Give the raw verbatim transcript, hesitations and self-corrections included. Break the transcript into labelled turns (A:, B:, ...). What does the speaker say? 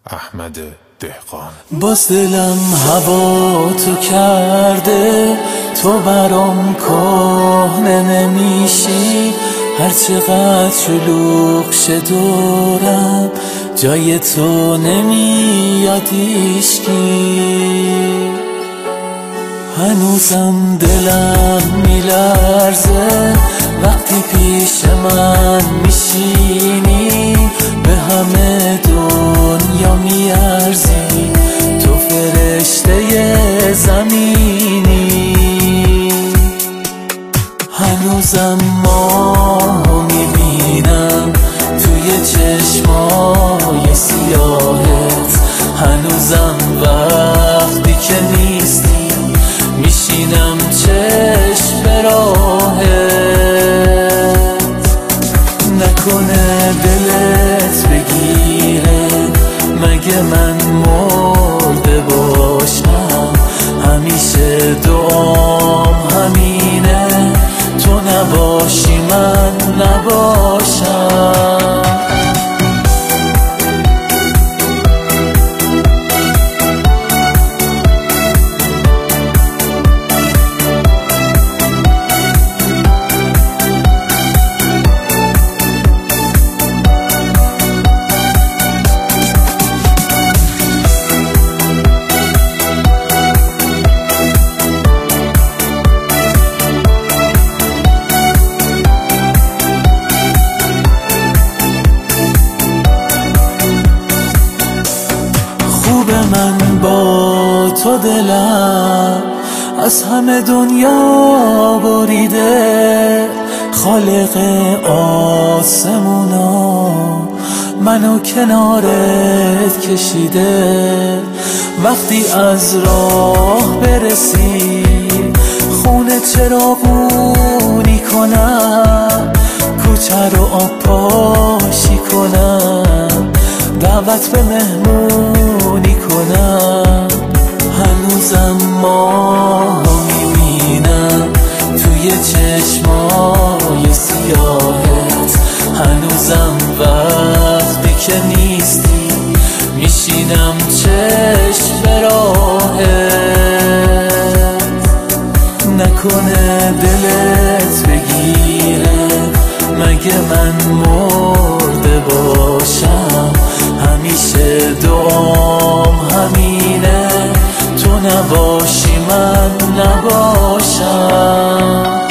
A: احمد دهقان.
B: باز دلم هوا تو کرده، تو برام کهنه نمیشی. هر چقدر شلوغ شه دورم، جای تو نمیاد هیچکی. هنوزم دلم میلرزه وقتی پیش من میشینی. به همه دنیا میارزی، تو فرشته زمینی. هنوزم ماهو میبینم توی چشمای سیاهت. هنوزم وقتی که نیستی میشینم چشم به راهت. نکنه دلت بگیره مگه من مرده باشم. همیشه دعام همینه، تو نباشی من نباشم. من با تو دلم از همه دنیا بریده. خالق آسمونا منو کنارت کشیده. وقتی از راه برسی خونه چراغونی کنم، کوچه رو آب پاشی کنم، دعوت به مهمونی کنم. هنوزم ماهو میبینم توی چشمای سیاهت. هنوزم وقتی که نیستی میشینم چشم به راهت. نکنه دلت بگیره مگه من مرده باشم. همیشه دعام همینه، تو نباشی من نباشم.